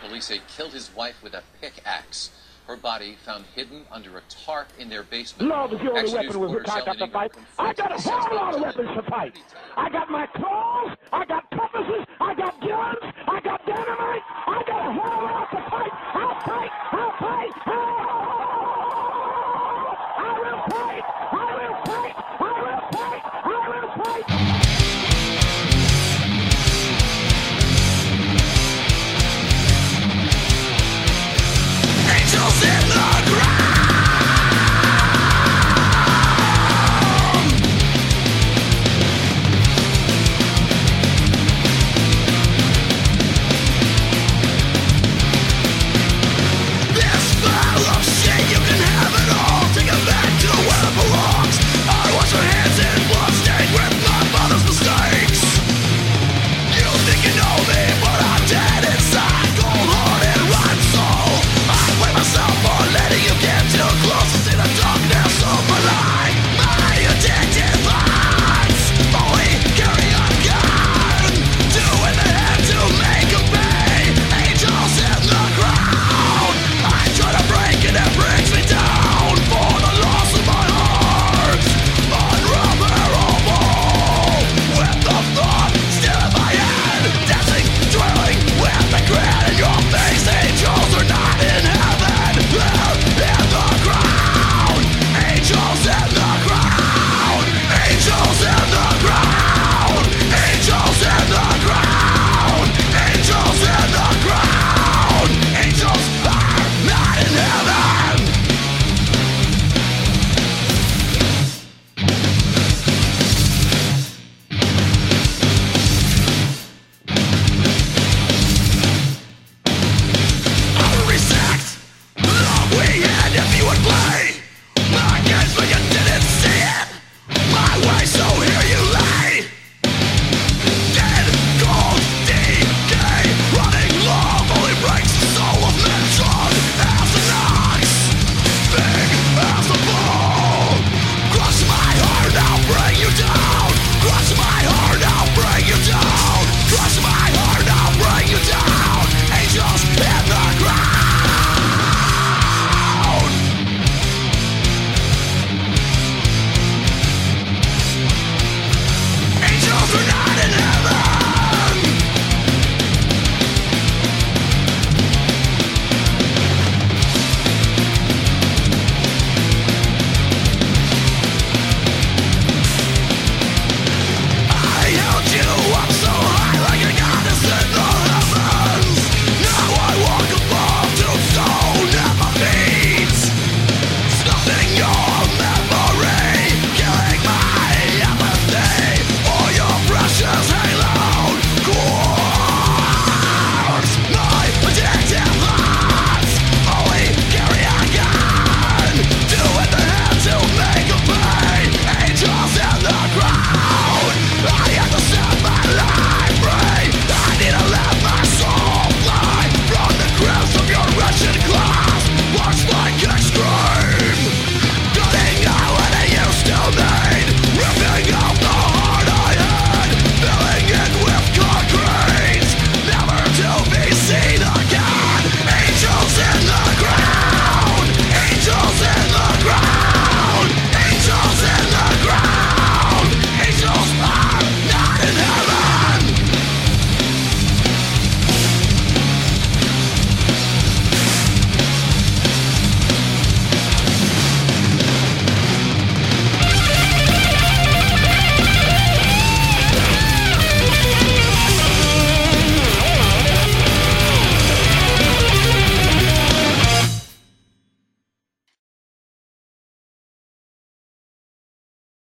Police say killed his wife with a pickaxe. Her body found hidden under a tarp in their basement. Love is the only weapon with which I got to fight. I got a hell of a lot of weapons to fight. I got my claws, I got toughest